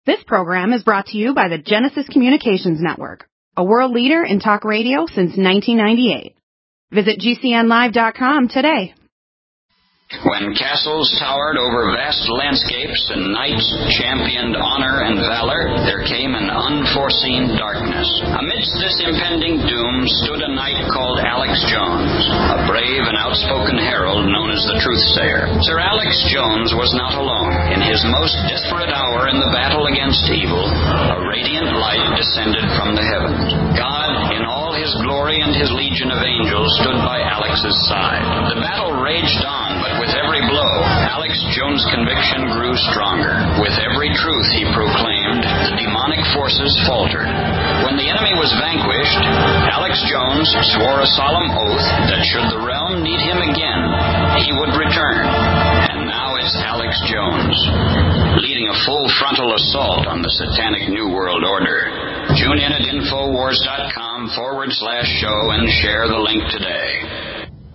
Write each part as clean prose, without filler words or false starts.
This program is brought to you by the Genesis Communications Network, a world leader in talk radio since 1998. Visit GCNlive.com today. When castles towered over vast landscapes and knights championed honor and valor, there came an unforeseen darkness. Amidst this impending doom stood a knight called Alex Jones, a brave and outspoken herald known as the Truthsayer. Sir Alex Jones was not alone. In his most desperate hour in the battle against evil, a radiant light descended from the heavens. God, in all his glory and his legion of angels, stood by Alex's side. The battle raged on, but with every blow, Alex Jones' conviction grew stronger. With every truth he proclaimed, the demonic forces faltered. When the enemy was vanquished, Alex Jones swore a solemn oath that should the realm need him again, he would return. And now it's Alex Jones, leading a full frontal assault on the satanic New World Order. Tune in at Infowars.com/show and share the link today.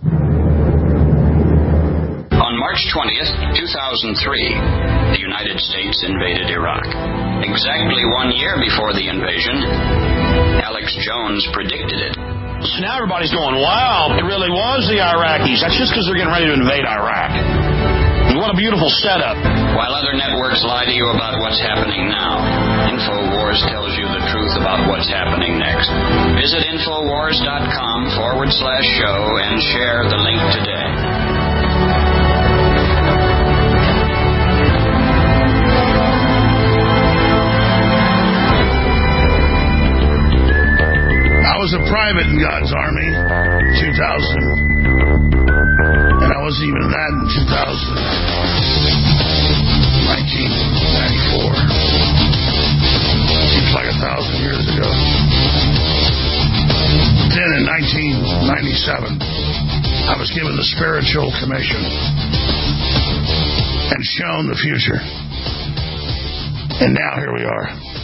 On March 20th, 2003, the United States invaded Iraq. Exactly 1 year before the invasion, Alex Jones predicted it. So now everybody's going, wow, it really was the Iraqis. That's just because they're getting ready to invade Iraq. What a beautiful setup. While other networks lie to you about what's happening now, InfoWars tells you the truth about what's happening next. Visit Infowars.com/show and share the link today. I was a private in God's Army, 2000. And I wasn't even that in 1994. Seems like 1,000 years ago. Then in 1997, I was given the spiritual commission and shown the future. And now here we are.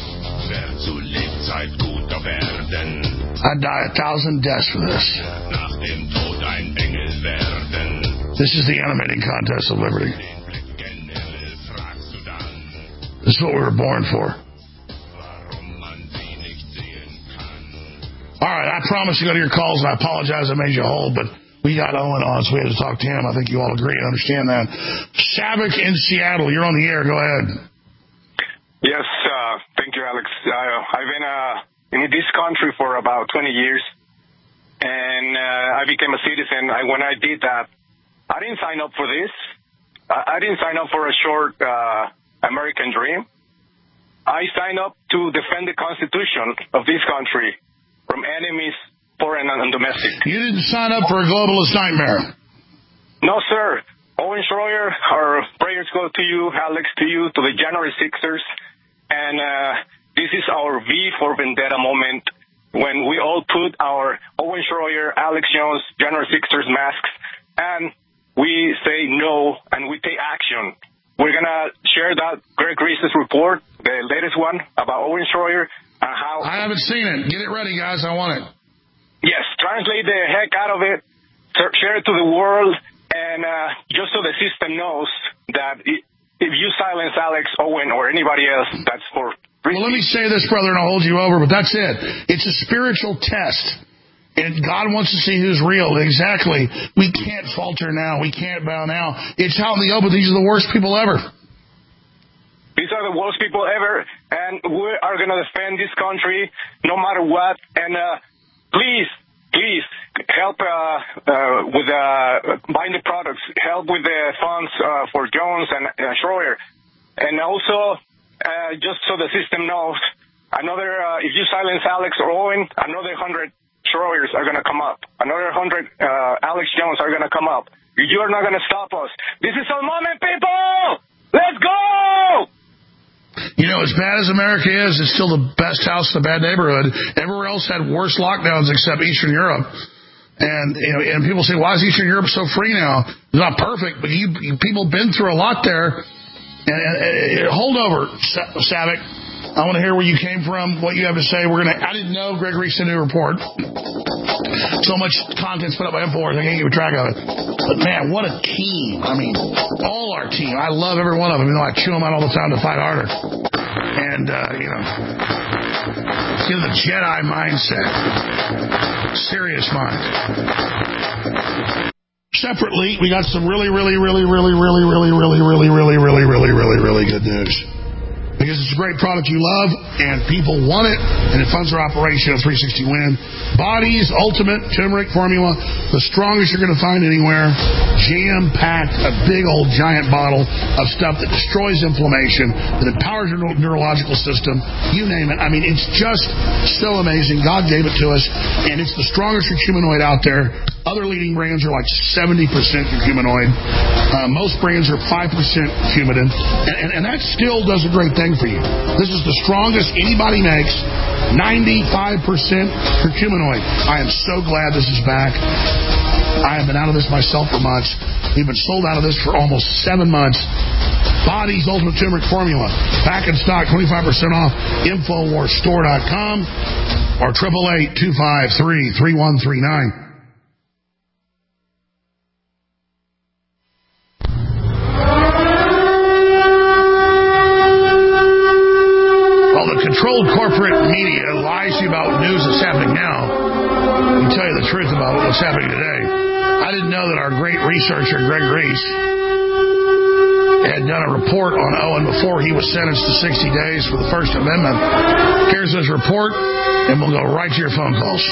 I'd die 1,000 deaths for this. This is the animating contest of liberty. This is what we were born for. All right, I promise to go to your calls, and I apologize I made you hold, but we got Owen on, so we had to talk to him. I think you all agree and understand that. Savik in Seattle, you're on the air. Go ahead. Yes, thank you, Alex. I've been in this country for about 20 years, and I became a citizen. When I did that, I didn't sign up for this. I didn't sign up for a short American dream. I signed up to defend the Constitution of this country from enemies, foreign and domestic. You didn't sign up for a globalist nightmare. No, sir. Owen Schroyer, our prayers go to you, Alex, to you, to the January 6ers. And this is our V for Vendetta moment when we all put our Owen Schroyer, Alex Jones, January 6ers masks, and we say no, and we take action. We're going to share that Greg Reese's report, the latest one, about Owen Schroyer, and how... I haven't seen it. Get it ready, guys. I want it. Yes, translate the heck out of it, share it to the world, and just so the system knows that if you silence Alex, Owen, or anybody else, that's for... Well, let me say this, brother, and I'll hold you over, but that's it. It's a spiritual test. And God wants to see who's real. Exactly. We can't falter now. We can't bow now. It's out in the open. These are the worst people ever. These are the worst people ever, and we are going to defend this country no matter what. And please help with buying the products. Help with the funds for Jones and Schroyer. And also, just so the system knows, another if you silence Alex or Owen, another 100 Schroyers are going to come up. Another 100 Alex Jones are going to come up. You are not going to stop us. This is our moment, people! Let's go! You know, as bad as America is, it's still the best house in a bad neighborhood. Everywhere else had worse lockdowns except Eastern Europe. And and people say, why is Eastern Europe so free now? It's not perfect, but you people been through a lot there. And hold over, Savik. I want to hear where you came from, what you have to say. I didn't know Gregory sent a report. So much content's put up by InfoWars, I can't keep track of it. But man, what a team. I mean, all our team. I love every one of them, even though I chew them out all the time to fight harder. And and, get the Jedi mindset. Serious mind. Separately, we got some really good news. Because it's a great product you love, and people want it, and it funds our operation at 360 Win. Body's Ultimate Turmeric Formula, the strongest you're going to find anywhere. Jam-packed, a big old giant bottle of stuff that destroys inflammation, that empowers your neurological system, you name it. I mean, it's just so amazing. God gave it to us, and it's the strongest curcuminoid out there. Other leading brands are like 70% curcuminoid. Most brands are 5% curcumin, and that still does a great thing for you. This is the strongest anybody makes, 95% curcuminoid. I am so glad this is back. I have been out of this myself for months. We've been sold out of this for almost 7 months. Body's Ultimate Turmeric Formula. Back in stock, 25% off. InfoWarsStore.com or 888-253-3139. Controlled corporate media lies to you about news that's happening now. I can tell you the truth about what's happening today. I didn't know that our great researcher, Greg Reese, had done a report on Owen before he was sentenced to 60 days for the First Amendment. Here's his report, and we'll go right to your phone calls.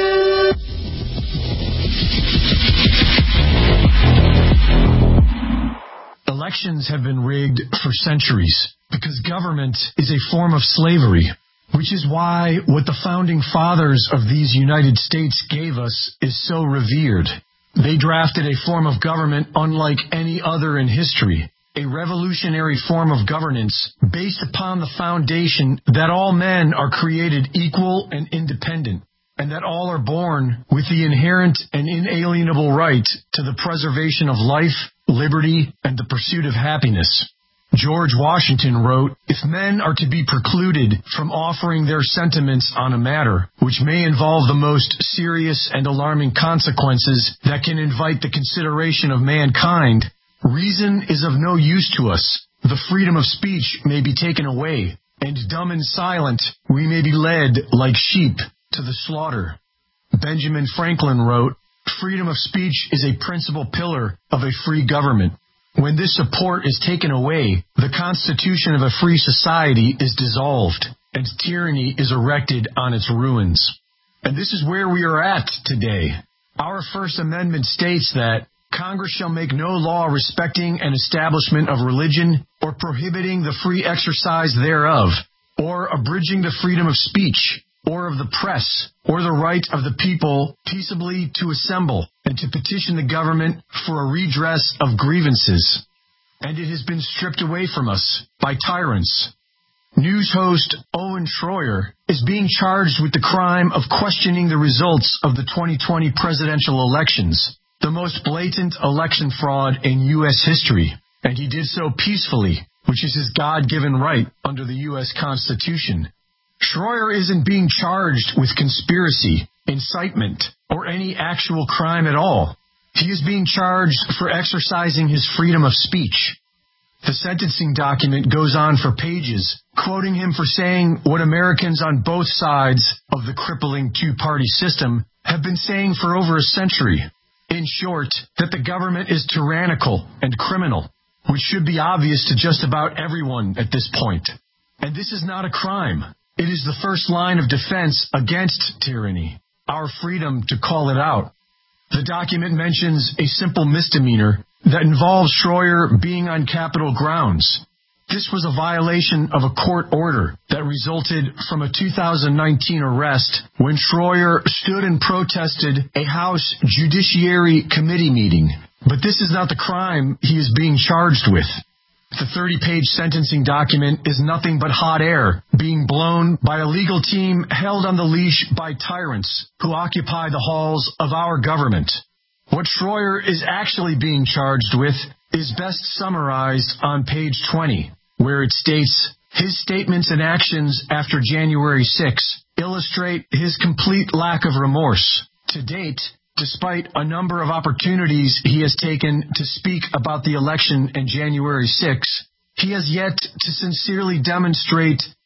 Elections have been rigged for centuries because government is a form of slavery, which is why what the founding fathers of these United States gave us is so revered. They drafted a form of government unlike any other in history, a revolutionary form of governance based upon the foundation that all men are created equal and independent, and that all are born with the inherent and inalienable right to the preservation of life, liberty, and the pursuit of happiness. George Washington wrote, "If men are to be precluded from offering their sentiments on a matter which may involve the most serious and alarming consequences that can invite the consideration of mankind, reason is of no use to us. The freedom of speech may be taken away, and dumb and silent we may be led like sheep to the slaughter." Benjamin Franklin wrote, "Freedom of speech is a principal pillar of a free government. When this support is taken away, the constitution of a free society is dissolved, and tyranny is erected on its ruins." And this is where we are at today. Our First Amendment states that Congress shall make no law respecting an establishment of religion or prohibiting the free exercise thereof, or abridging the freedom of speech, or of the press, or the right of the people peaceably to assemble and to petition the government for a redress of grievances. And it has been stripped away from us by tyrants. News host Owen Schroyer is being charged with the crime of questioning the results of the 2020 presidential elections, the most blatant election fraud in U.S. history. And he did so peacefully, which is his God-given right under the U.S. Constitution. Schroyer isn't being charged with conspiracy, incitement, or any actual crime at all. He is being charged for exercising his freedom of speech. The sentencing document goes on for pages, quoting him for saying what Americans on both sides of the crippling two-party system have been saying for over a century. In short, that the government is tyrannical and criminal, which should be obvious to just about everyone at this point. And this is not a crime. It is the first line of defense against tyranny, our freedom to call it out. The document mentions a simple misdemeanor that involves Schroyer being on Capitol grounds. This was a violation of a court order that resulted from a 2019 arrest when Schroyer stood and protested a House Judiciary Committee meeting. But this is not the crime he is being charged with. The 30-page sentencing document is nothing but hot air being blown by a legal team held on the leash by tyrants who occupy the halls of our government. What Schroyer is actually being charged with is best summarized on page 20, where it states, "His statements and actions after January 6 illustrate his complete lack of remorse. To date, despite a number of opportunities he has taken to speak about the election and January 6, he has yet to sincerely demonstrate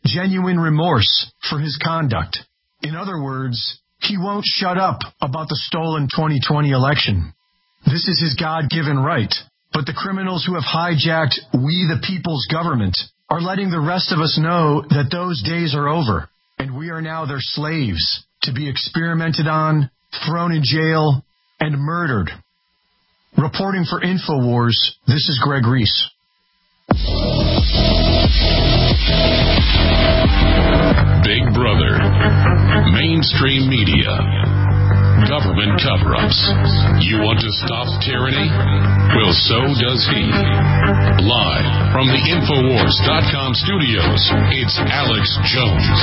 genuine remorse for his conduct. In other words, he won't shut up about the stolen 2020 election. This is his God-given right. But the criminals who have hijacked we the people's government are letting the rest of us know that those days are over, and we are now their slaves to be experimented on, thrown in jail, and murdered. Reporting for InfoWars, this is Greg Reese. Big Brother, mainstream media, government cover-ups. You want to stop tyranny? Well, so does he. Live from the Infowars.com studios, it's Alex Jones.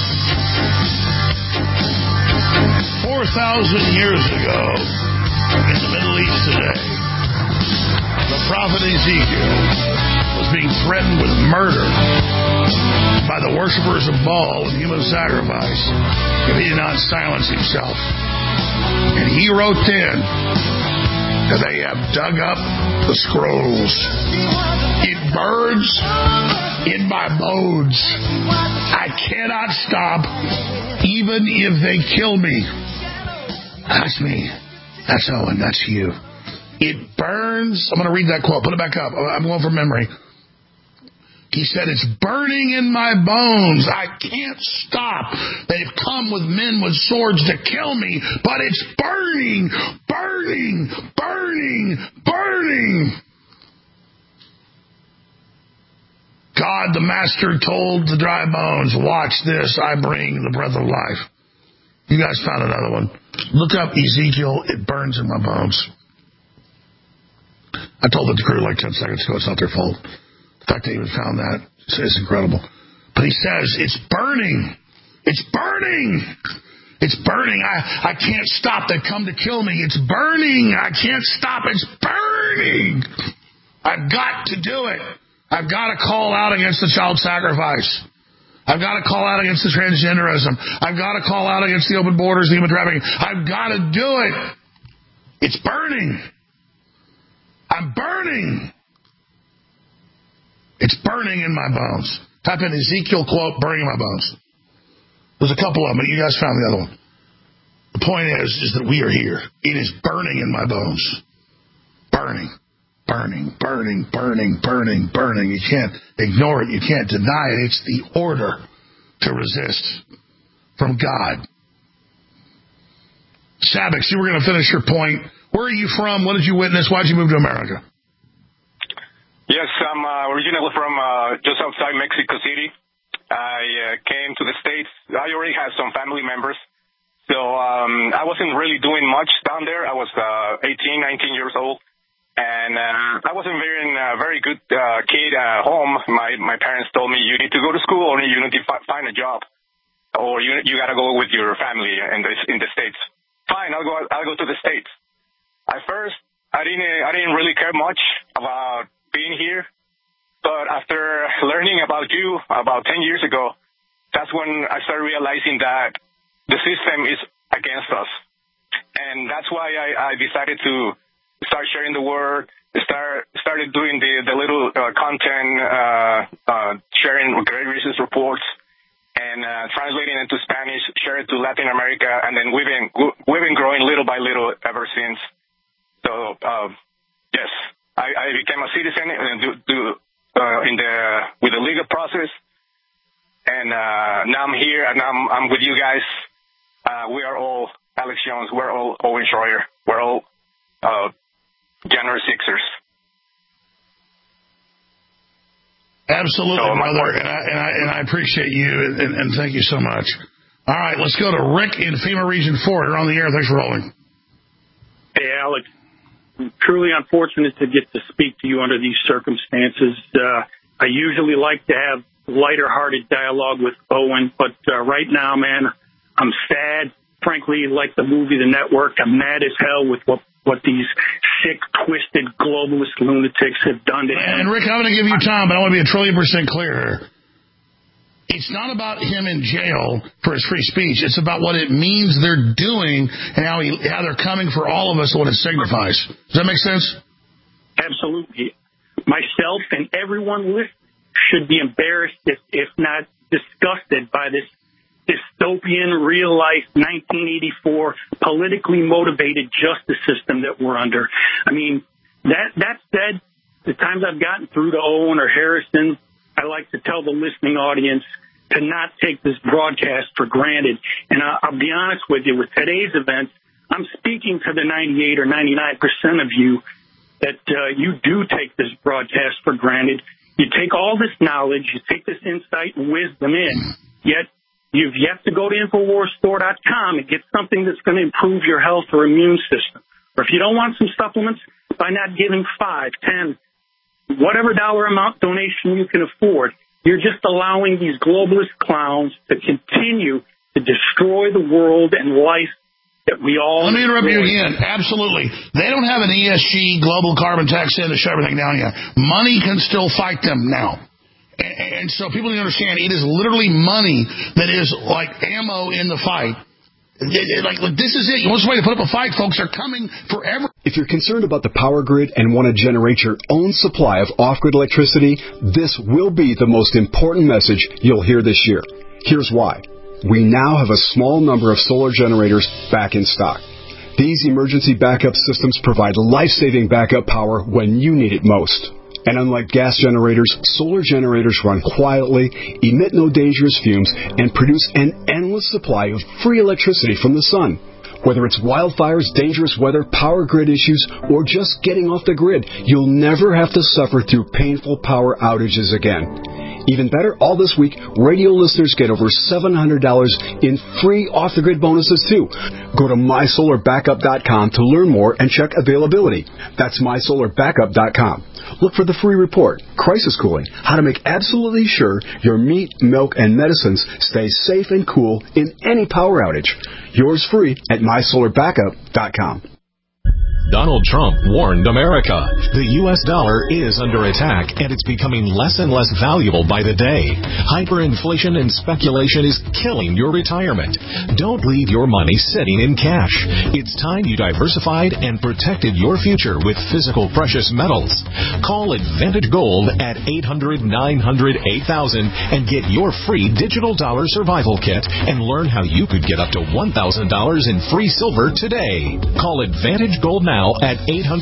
4,000 years ago, in the Middle East today, the prophet Ezekiel was being threatened with murder by the worshippers of Baal and human sacrifice if he did not silence himself. And he wrote then that they have dug up the scrolls. It burns in my bones. I cannot stop even if they kill me. That's me. That's Owen. That's you. It burns. I'm going to read that quote. Put it back up. I'm going from memory. He said, it's burning in my bones. I can't stop. They've come with men with swords to kill me, but it's burning, burning, burning, burning. God, the master, told the dry bones, watch this, I bring the breath of life. You guys found another one. Look up Ezekiel, it burns in my bones. I told the crew like 10 seconds ago, it's not their fault. The fact they even found that is incredible. But he says, it's burning. It's burning. It's burning. I can't stop. They come to kill me. It's burning. I can't stop. It's burning. I've got to do it. I've got to call out against the child sacrifice. I've got to call out against the transgenderism. I've got to call out against the open borders, the human trafficking. I've got to do it. It's burning. I'm burning. It's burning in my bones. Type in Ezekiel quote, burning in my bones. There's a couple of them, but you guys found the other one. The point is that we are here. It is burning in my bones. Burning. Burning, burning, burning, burning, burning. You can't ignore it. You can't deny it. It's the order to resist from God. Sabix, you were going to finish your point. Where are you from? What did you witness? Why did you move to America? Yes, I'm originally from just outside Mexico City. I came to the States. I already had some family members. So I wasn't really doing much down there. I was 18, 19 years old. And I wasn't very good kid at home. My parents told me, you need to go to school or you need to find a job. Or you got to go with your family in the States. Fine, I'll go to the States. At first, I didn't really care much about being here, but after learning about you about 10 years ago, that's when I started realizing that the system is against us. And that's why I decided to start sharing the word, started doing the little content, sharing Greg Reese's reports, and translating into Spanish, share it to Latin America, and then we've been growing little by little ever since. So, yes. I became a citizen with the legal process, and now I'm here, and I'm with you guys. We are all Alex Jones. We're all Owen Schroyer. We're all January Sixers. Absolutely, so, brother, and I appreciate you, and thank you so much. All right, let's go to Rick in FEMA Region 4. You're on the air. Thanks for rolling. Hey, Alex. Truly unfortunate to get to speak to you under these circumstances. I usually like to have lighter-hearted dialogue with Owen, but right now, man, I'm sad. Frankly, like the movie The Network, I'm mad as hell with what these sick, twisted, globalist lunatics have done to him. And Rick, I'm going to give you time, but I want to be 1,000,000% clear here. It's not about him in jail for his free speech. It's about what it means they're doing and how they're coming for all of us and what it signifies. Does that make sense? Absolutely. Myself and everyone listening should be embarrassed, if not disgusted by this dystopian, real-life, 1984, politically motivated justice system that we're under. I mean, that said, the times I've gotten through to Owen or Harrison, I like to tell the listening audience to not take this broadcast for granted. And I'll be honest with you, with today's events, I'm speaking to the 98 or 99% of you that you do take this broadcast for granted. You take all this knowledge, you take this insight and wisdom in, yet you've yet to go to InfoWarsStore.com and get something that's going to improve your health or immune system. Or if you don't want some supplements, by not giving 5, 10, whatever dollar amount donation you can afford, you're just allowing these globalist clowns to continue to destroy the world and life that we all... Let me interrupt you again. Absolutely. They don't have an ESG global carbon tax in to shut everything down yet. Money can still fight them now. And so people need to understand it is literally money that is like ammo in the fight. Like this is it. What's the way to put up a fight, folks? They're coming forever. If you're concerned about the power grid and want to generate your own supply of off-grid electricity, this will be the most important message you'll hear this year. Here's why. We now have a small number of solar generators back in stock. These emergency backup systems provide life-saving backup power when you need it most. And unlike gas generators, solar generators run quietly, emit no dangerous fumes, and produce an endless supply of free electricity from the sun. Whether it's wildfires, dangerous weather, power grid issues, or just getting off the grid, you'll never have to suffer through painful power outages again. Even better, all this week, radio listeners get over $700 in free off-the-grid bonuses, too. Go to MySolarBackup.com to learn more and check availability. That's MySolarBackup.com. Look for the free report, Crisis Cooling, how to make absolutely sure your meat, milk, and medicines stay safe and cool in any power outage. Yours free at MySolarBackup.com. Donald Trump warned America. The U.S. dollar is under attack, and it's becoming less and less valuable by the day. Hyperinflation and speculation is killing your retirement. Don't leave your money sitting in cash. It's time you diversified and protected your future with physical precious metals. Call Advantage Gold at 800-900-8000 and get your free digital dollar survival kit and learn how you could get up to $1,000 in free silver today. Call Advantage Gold now at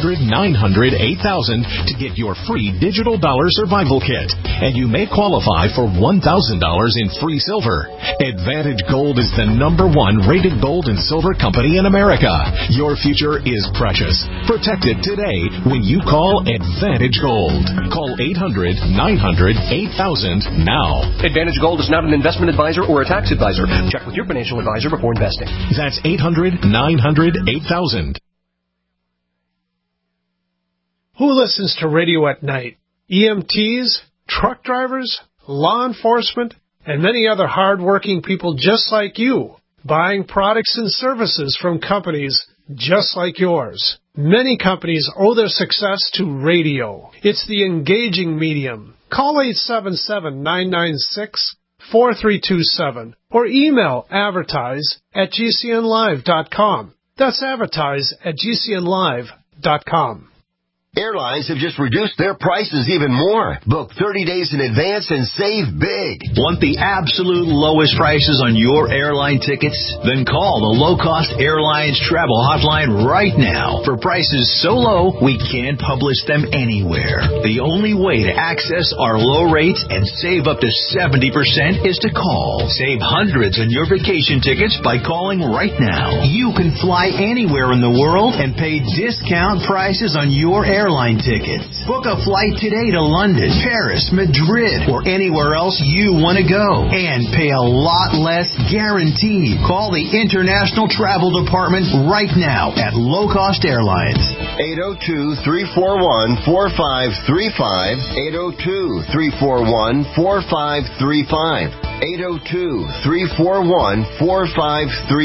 800-900-8000 to get your free digital dollar survival kit, and you may qualify for $1,000 in free silver. Advantage Gold is the #1 rated gold and silver company in America. Your future is precious. Protect it today when you call Advantage Gold. Call 800-900-8000 now. Advantage Gold is not an investment advisor or a tax advisor. Check with your financial advisor before investing. That's 800-900-8000. Who listens to radio at night? EMTs, truck drivers, law enforcement, and many other hard-working people just like you, buying products and services from companies just like yours. Many companies owe their success to radio. It's the engaging medium. Call 877-996-4327 or email advertise@gcnlive.com. That's advertise@gcnlive.com. Airlines have just reduced their prices even more. Book 30 days in advance and save big. Want the absolute lowest prices on your airline tickets? Then call the Low Cost Airlines Travel Hotline right now. For prices so low, we can't publish them anywhere. The only way to access our low rates and save up to 70% is to call. Save hundreds on your vacation tickets by calling right now. You can fly anywhere in the world and pay discount prices on your airline tickets. Book a flight today to London, Paris, Madrid, or anywhere else you want to go. And pay a lot less guaranteed. Call the International Travel Department right now at Low Cost Airlines. 802-341-4535. 802-341-4535.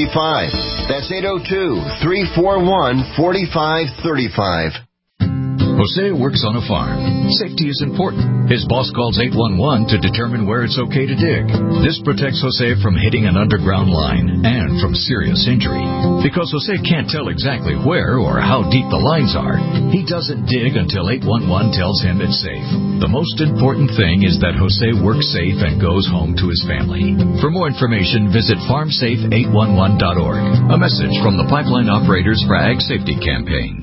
802-341-4535. That's 802-341-4535. Jose works on a farm. Safety is important. His boss calls 811 to determine where it's okay to dig. This protects Jose from hitting an underground line and from serious injury. Because Jose can't tell exactly where or how deep the lines are, he doesn't dig until 811 tells him it's safe. The most important thing is that Jose works safe and goes home to his family. For more information, visit farmsafe811.org. A message from the Pipeline Operators for Ag Safety Campaign.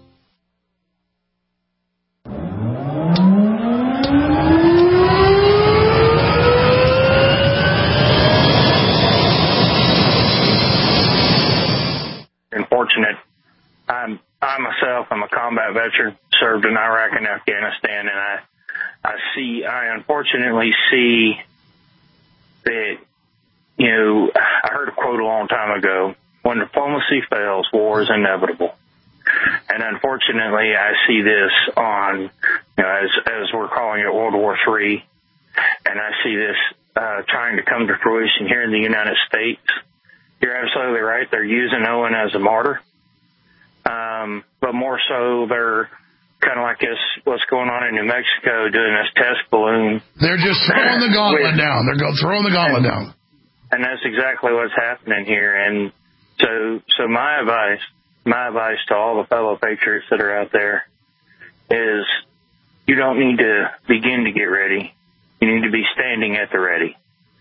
Unfortunate. I myself am a combat veteran, served in Iraq and Afghanistan, and I unfortunately see that, I heard a quote a long time ago, when diplomacy fails, war is inevitable. And unfortunately, I see this on, as we're calling it, World War III, and I see this trying to come to fruition here in the United States. You're absolutely right. They're using Owen as a martyr. But more so, they're kind of like this, what's going on in New Mexico, doing this test balloon. They're just throwing the gauntlet down. They're throwing the gauntlet down. And that's exactly what's happening here. And so my advice to all the fellow patriots that are out there is you don't need to begin to get ready. You need to be standing at the ready.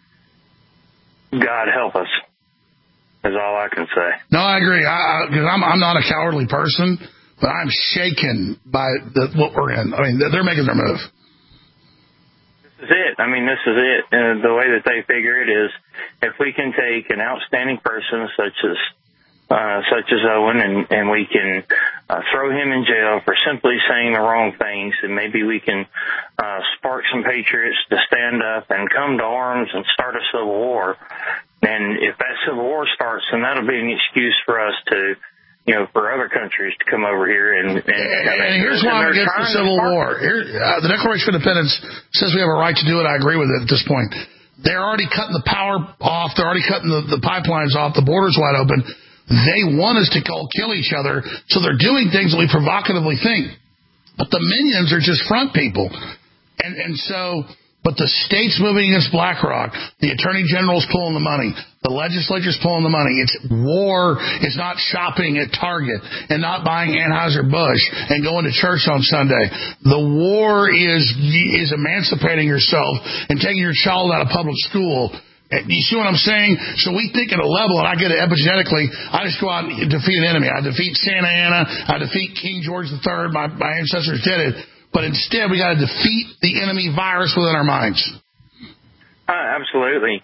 God help us. Is all I can say. No, I agree. Because I'm not a cowardly person, but I'm shaken by what we're in. I mean, they're making their move. This is it. This is it. And the way that they figure it is, if we can take an outstanding person such as Owen, and we can throw him in jail for simply saying the wrong things, and maybe we can spark some patriots to stand up and come to arms and start a civil war. And if that civil war starts, then that'll be an excuse for us to, for other countries to come over here and here's why I'm against the Civil War. The Declaration of Independence says we have a right to do it. I agree with it at this point. They're already cutting the power off. They're already cutting the pipelines off. The border's wide open. They want us to kill each other, so they're doing things that we provocatively think. But the minions are just front people. But the state's moving against BlackRock. The Attorney General's pulling the money. The legislature's pulling the money. It's war. It's not shopping at Target and not buying Anheuser-Busch and going to church on Sunday. The war is emancipating yourself and taking your child out of public school. You see what I'm saying? So we think at a level, and I get it epigenetically, I just go out and defeat an enemy. I defeat Santa Anna. I defeat King George III. My ancestors did it. But instead, we got to defeat the enemy virus within our minds. Absolutely.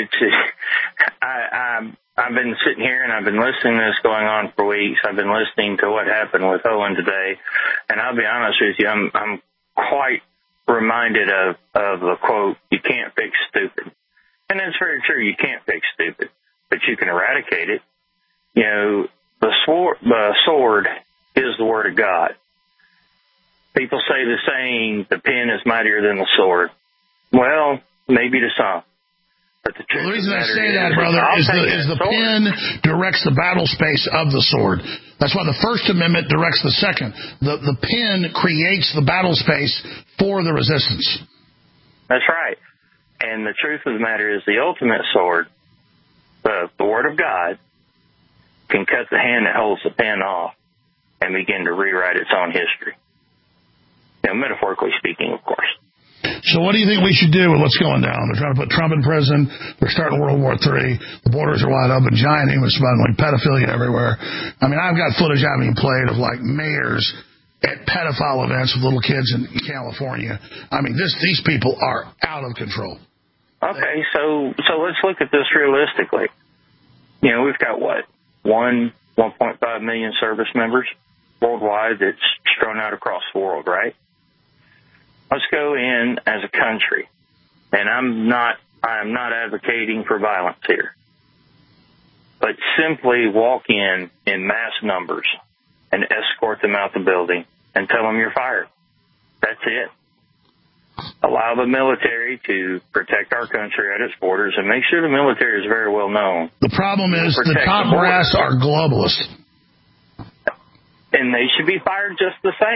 I've been sitting here and I've been listening to this going on for weeks. I've been listening to what happened with Owen today, and I'll be honest with you, I'm quite reminded of the quote, "You can't fix stupid," and that's very true. You can't fix stupid, but you can eradicate it. The sword is the word of God. People say the saying, the pen is mightier than the sword. Well, maybe to some. But the reason I say that, brother, is the pen directs the battle space of the sword. That's why the First Amendment directs the second. The pen creates the battle space for the resistance. That's right. And the truth of the matter is the ultimate sword, the Word of God, can cut the hand that holds the pen off and begin to rewrite its own history. Metaphorically speaking, of course. So what do you think we should do with what's going down? They're trying to put Trump in prison. They're starting World War III. The borders are wide open. Giant human smuggling. Pedophilia everywhere. I've got footage I haven't even played of, mayors at pedophile events with little kids in California. These people are out of control. Okay, so let's look at this realistically. We've got, 1.5 million service members worldwide that's strewn out across the world, right? Let's go in as a country, and I'm not advocating for violence here, but simply walk in mass numbers and escort them out the building and tell them you're fired. That's it. Allow the military to protect our country at its borders and make sure the military is very well known. The problem is the top brass are globalists. And they should be fired just the same.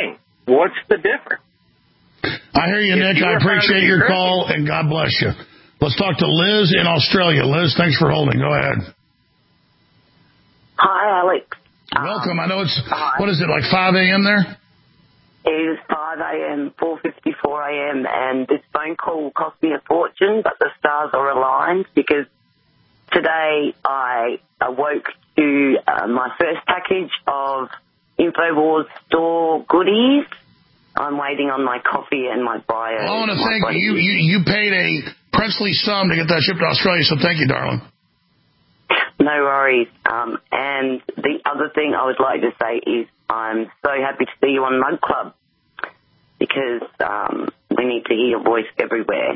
what's the difference? I hear you, Nick. I appreciate your call, and God bless you. Let's talk to Liz in Australia. Liz, thanks for holding. Go ahead. Hi, Alex. Welcome. I know it's, what is it, like 5 a.m. there? It is 5 a.m., 4:54 a.m., and this phone call cost me a fortune, but the stars are aligned because today I awoke to my first package of InfoWars store goodies. I'm waiting on my coffee and my bio. I want to thank you. You paid a princely sum to get that shipped to Australia, so thank you, darling. No worries. And the other thing I would like to say is I'm so happy to see you on Mug Club because we need to hear your voice everywhere.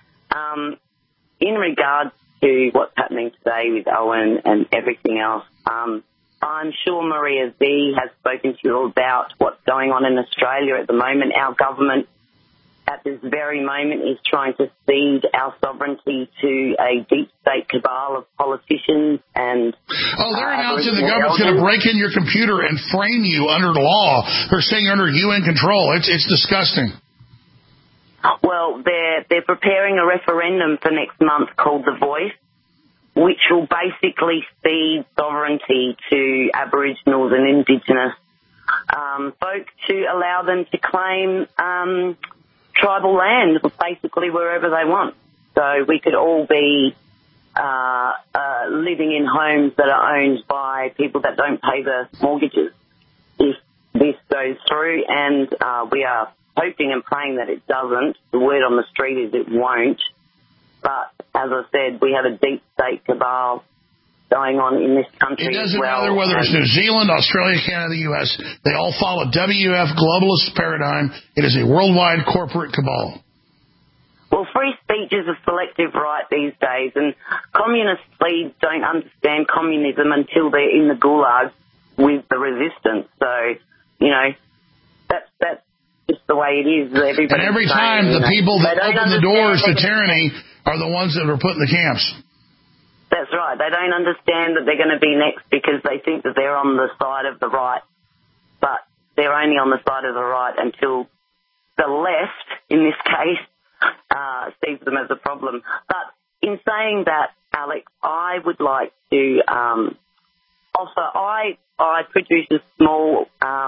In regards to what's happening today with Owen and everything else, I'm sure Maria Z has spoken to you about what's going on in Australia at the moment. Our government at this very moment is trying to cede our sovereignty to a deep state cabal of politicians and... Oh, they're announcing the government's going to break in your computer and frame you under the law. They're saying you're under UN control. It's disgusting. Well, they're preparing a referendum for next month called The Voice, which will basically cede sovereignty to Aboriginals and Indigenous folk to allow them to claim tribal land, basically wherever they want. So we could all be living in homes that are owned by people that don't pay the mortgages if this goes through, and we are hoping and praying that it doesn't. The word on the street is it won't. But, as I said, we have a deep state cabal going on in this country. It doesn't as well. matter whether it's New Zealand, Australia, Canada, the U.S. They all follow WF globalist paradigm. It is a worldwide corporate cabal. Well, free speech is a selective right these days, and communist leaders don't understand communism until they're in the gulag with the resistance. So, you know, that's just the way it is. And every time the people that open the doors to tyranny are the ones that are put in the camps. That's right. They don't understand that they're going to be next because they think that they're on the side of the right, but they're only on the side of the right until the left, in this case, sees them as a problem. But in saying that, Alex, I would like to offer, I produce a small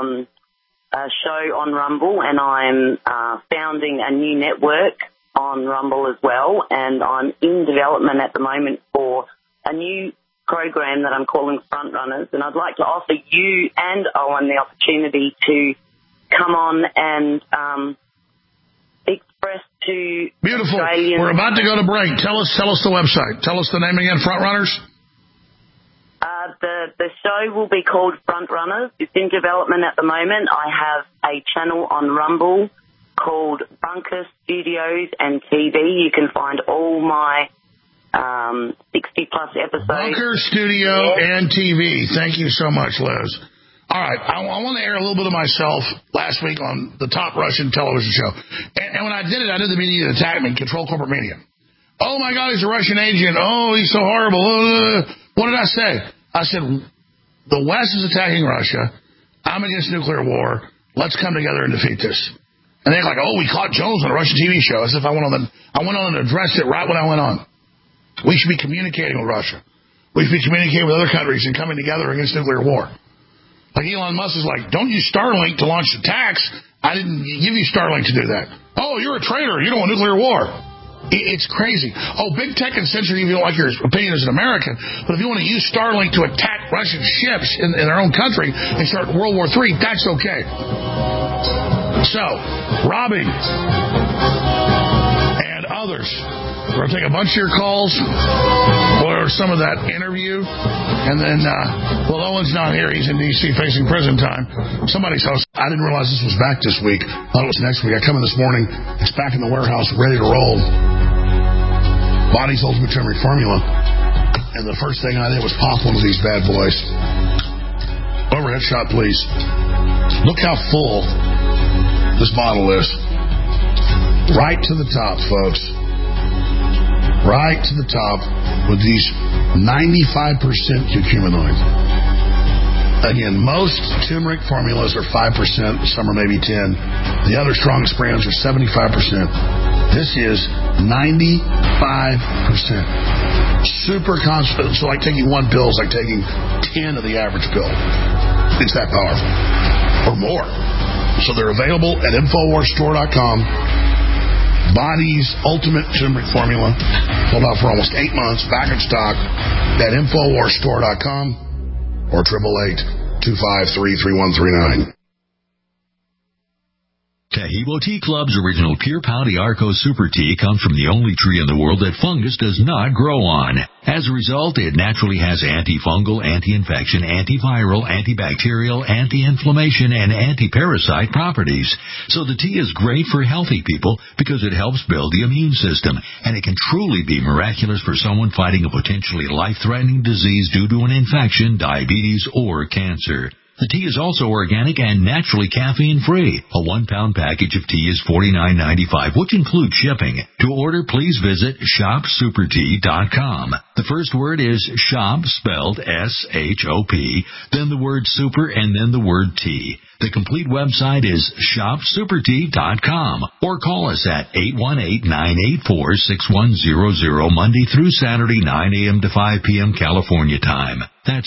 show on Rumble, and I'm founding a new network on Rumble as well, and I'm in development at the moment for a new program that I'm calling Front Runners, and I'd like to offer you and Owen the opportunity to come on and express to Beautiful. Australians... We're about to go to break. Tell us the website. Tell us the name again, Front Runners. The show will be called Front Runners. It's in development at the moment. I have a channel on Rumble called Bunker Studios and TV. You can find all my 60-plus episodes. Bunker Studio and TV. Thank you so much, Liz. All right, I want to air a little bit of myself last week on the top Russian television show. And when I did it, I knew the media that attacked me, Control Corporate Media. Oh, my God, he's a Russian agent. Oh, he's so horrible. What did I say? I said, the West is attacking Russia. I'm against nuclear war. Let's come together and defeat this. And they're like, oh, we caught Jones on a Russian TV show. As if I went on and addressed it right when I went on. We should be communicating with Russia. We should be communicating with other countries and coming together against nuclear war. Like Elon Musk is like, don't use Starlink to launch attacks. I didn't give you Starlink to do that. Oh, you're a traitor. You don't want nuclear war. It's crazy. Oh, big tech can censor you if you don't like your opinion as an American. But if you want to use Starlink to attack Russian ships in their own country and start World War III, that's okay. So, Robbie and others, we're going to take a bunch of your calls or some of that interview. And then, well, Owen's not here. He's in D.C. facing prison time. Somebody's house. I didn't realize this was back this week. I thought it was next week. I come in this morning. It's back in the warehouse, ready to roll. Body's Ultimate Turmeric Formula. And the first thing I did was pop one of these bad boys. Overhead shot, please. Look how full this bottle is. Right to the top, folks. Right to the top with these 95% curcuminoid. Again, most turmeric formulas are 5%, some are maybe 10. The other strongest brands are 75%. This is 95%. Super concentrated. So like taking one pill is like taking 10 of the average pill. It's that powerful. Or more. So they're available at InfoWarsStore.com. Body's Ultimate Turmeric Formula. Sold out for almost 8 months. Back in stock at InfoWarsStore.com or 888-253-3139. Taheebo Tea Club's original Pure Pouty Arco Super Tea comes from the only tree in the world that fungus does not grow on. As a result, it naturally has antifungal, anti-infection, antiviral, antibacterial, anti-inflammation, and anti-parasite properties. So the tea is great for healthy people because it helps build the immune system, and it can truly be miraculous for someone fighting a potentially life-threatening disease due to an infection, diabetes, or cancer. The tea is also organic and naturally caffeine-free. A 1-pound package of tea is $49.95, which includes shipping. To order, please visit shopsupertea.com. The first word is shop, spelled S-H-O-P, then the word super, and then the word tea. The complete website is shopsupertea.com, or call us at 818-984-6100 Monday through Saturday, 9 a.m. to 5 p.m. California time. That's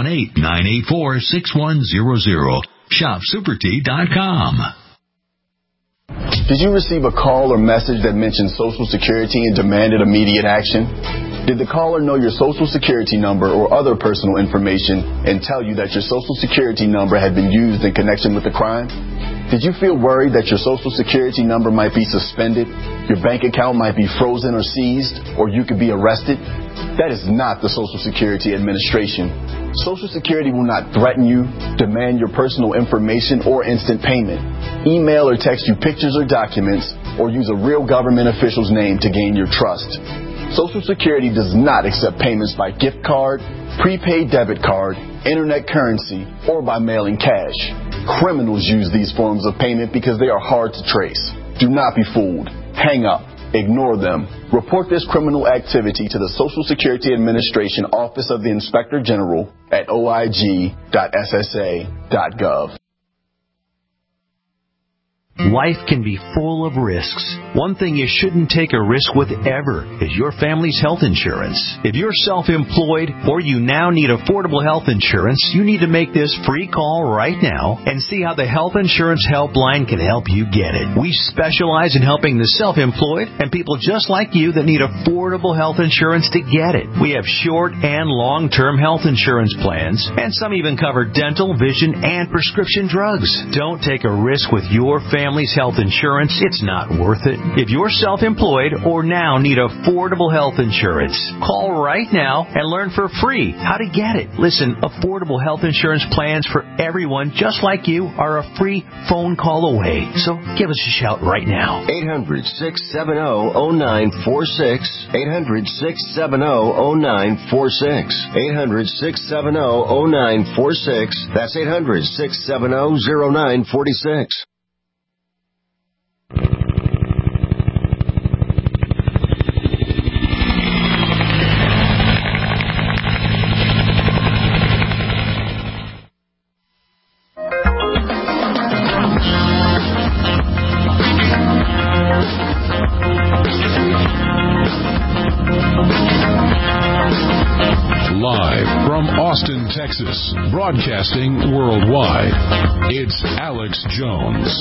818-984-6100. Shopsupertea.com. Did you receive a call or message that mentioned Social Security and demanded immediate action? Did the caller know your Social Security number or other personal information and tell you that your Social Security number had been used in connection with the crime? Did you feel worried that your Social Security number might be suspended, your bank account might be frozen or seized, or you could be arrested? That is not the Social Security Administration. Social Security will not threaten you, demand your personal information, or instant payment, email or text you pictures or documents, or use a real government official's name to gain your trust. Social Security does not accept payments by gift card, prepaid debit card, internet currency, or by mailing cash. Criminals use these forms of payment because they are hard to trace. Do not be fooled. Hang up. Ignore them. Report this criminal activity to the Social Security Administration Office of the Inspector General at oig.ssa.gov. Life can be full of risks. One thing you shouldn't take a risk with ever is your family's health insurance. If you're self-employed or you now need affordable health insurance, you need to make this free call right now and see how the Health Insurance Helpline can help you get it. We specialize in helping the self-employed and people just like you that need affordable health insurance to get it. We have short and long-term health insurance plans, and some even cover dental, vision, and prescription drugs. Don't take a risk with your family's health insurance. It's not worth it. If you're self-employed or now need affordable health insurance, call right now and learn for free how to get it. Listen, affordable health insurance plans for everyone just like you are a free phone call away. So give us a shout right now. 800-670-0946. 800-670-0946. 800-670-0946. That's 800-670-0946. Live from Austin, Texas, broadcasting worldwide, it's Alex Jones.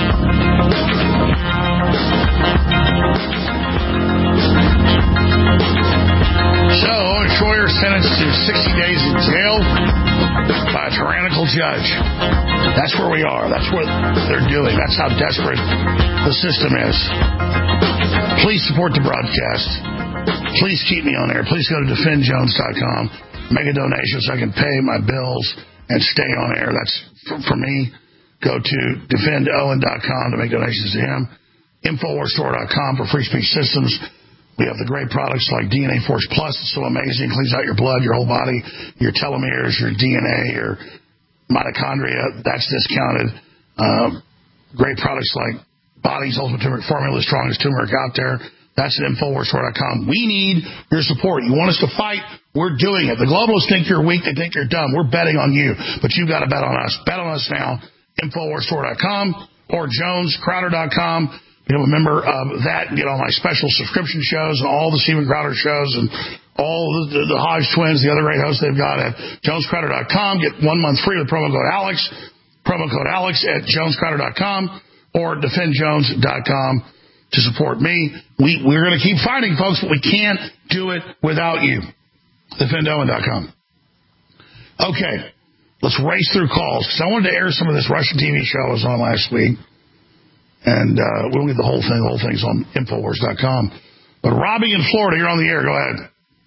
So, Owen Schroyer sentenced to 60 days in jail by a tyrannical judge. That's where we are. That's what they're doing. That's how desperate the system is. Please support the broadcast. Please keep me on air. Please go to defendjones.com. Make a donation so I can pay my bills and stay on air. That's for me. Go to defendowen.com to make donations to him. InfoWarsStore.com for free speech systems. We have the great products like DNA Force Plus. It's so amazing. It cleans out your blood, your whole body, your telomeres, your DNA, your mitochondria. That's discounted. Great products like Body's Ultimate Turmeric Formula, the strongest turmeric out there. That's at InfoWarsStore.com. We need your support. You want us to fight? We're doing it. The globalists think you're weak. They think you're dumb. We're betting on you. But you've got to bet on us. Bet on us now. InfoWarsStore.com or JonesCrowder.com. Become a member of that and get all my special subscription shows and all the Steven Crowder shows and all the Hodge twins, the other great hosts they've got at JonesCrowder.com. Get 1 month free with promo code Alex. Promo code Alex at JonesCrowder.com or DefendJones.com to support me. We're going to keep fighting, folks, but we can't do it without you. DefendOwen.com. Okay, let's race through calls because I wanted to air some of this Russian TV show I was on last week. And we'll get the whole thing. The whole thing's on Infowars.com. But Robbie in Florida, you're on the air. Go ahead.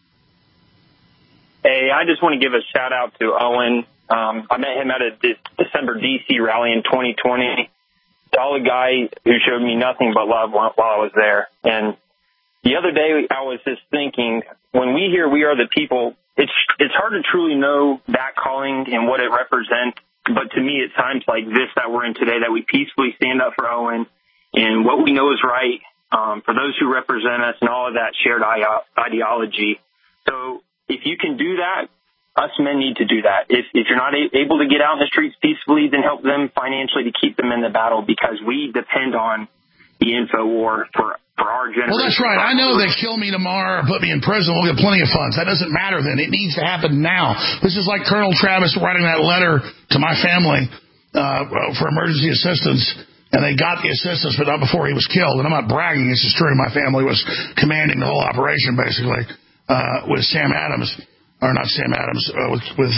Hey, I just want to give a shout-out to Owen. I met him at a December D.C. rally in 2020. Solid guy who showed me nothing but love while I was there. And the other day I was just thinking, when we hear We Are the People, it's hard to truly know that calling and what it represents. But to me, it's times like this that we're in today that we peacefully stand up for Owen and what we know is right for those who represent us and all of that shared ideology. So if you can do that, us men need to do that. If you're not able to get out in the streets peacefully, then help them financially to keep them in the battle because we depend on the info war for our generation. Well, that's right. I know they kill me tomorrow or put me in prison. We'll get plenty of funds. That doesn't matter then. It needs to happen now. This is like Colonel Travis writing that letter to my family for emergency assistance, and they got the assistance, but not before he was killed. And I'm not bragging. It's just true. My family was commanding the whole operation, basically, with Sam Adams. Or not Sam Adams, with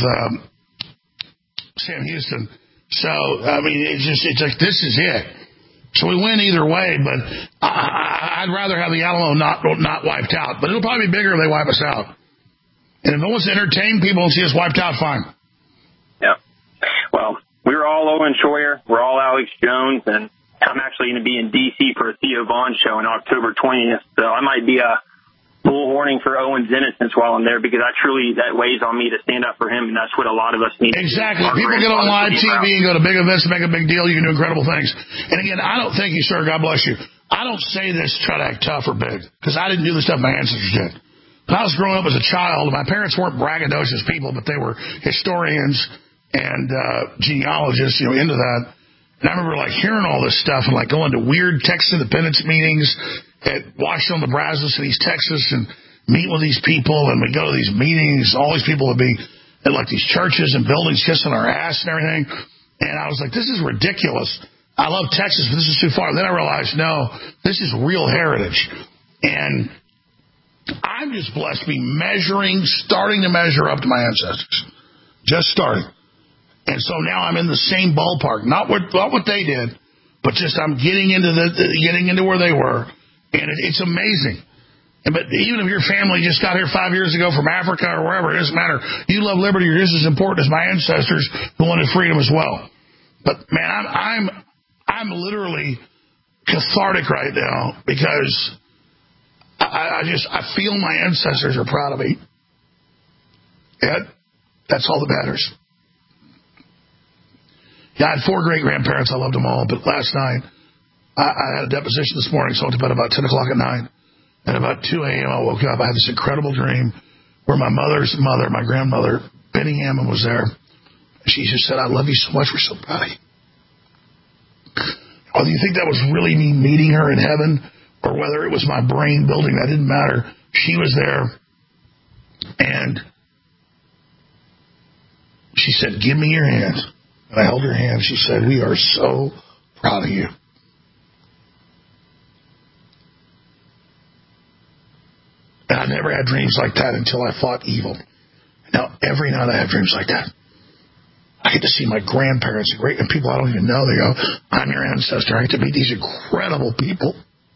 Sam Houston. So, I mean, it's like, this is it. So we win either way, but I'd rather have the Alamo not wiped out. But it'll probably be bigger if they wipe us out. And if it wants to entertain people and see us wiped out, fine. Yeah. Well, we're all Owen Schroyer. We're all Alex Jones. And I'm actually going to be in D.C. for a Theo Vaughn show on October 20th. So I might be bullhorning for Owen's innocence while I'm there because that weighs on me to stand up for him, and that's what a lot of us need. Exactly. People get on live TV and go to big events and make a big deal. You can do incredible things. And again, I don't thank you, sir. God bless you. I don't say this to try to act tough or big because I didn't do the stuff my ancestors did. When I was growing up as a child, my parents weren't braggadocious people, but they were historians and genealogists, into that. And I remember hearing all this stuff and going to weird Texas independence meetings at Washington, Nebraska, East Texas, and meet with these people, and we go to these meetings. All these people would be at these churches and buildings kissing our ass and everything. And I was like, this is ridiculous. I love Texas, but this is too far. Then I realized, no, this is real heritage. And I'm just blessed to be starting to measure up to my ancestors. Just starting. And so now I'm in the same ballpark. Not what they did, but just I'm getting into where they were. And it's amazing. But even if your family just got here 5 years ago from Africa or wherever, it doesn't matter. You love liberty. You're just as important as my ancestors who wanted freedom as well. But, man, I'm literally cathartic right now because I feel my ancestors are proud of me. And that's all that matters. Yeah, I had 4 great-grandparents. I loved them all. But last night, I had a deposition this morning, so I went to bed about 10 o'clock at night. And about 2 a.m., I woke up. I had this incredible dream where my mother's mother, my grandmother, Benny Hammond, was there. She just said, I love you so much. We're so proud of you. Whether you think that was really me meeting her in heaven or whether it was my brain building, that didn't matter. She was there. And she said, give me your hand. And I held her hand. She said, we are so proud of you. And I never had dreams like that until I fought evil. Now, every night I have dreams like that. I get to see my grandparents and people I don't even know. They go, I'm your ancestor. I get to meet these incredible people.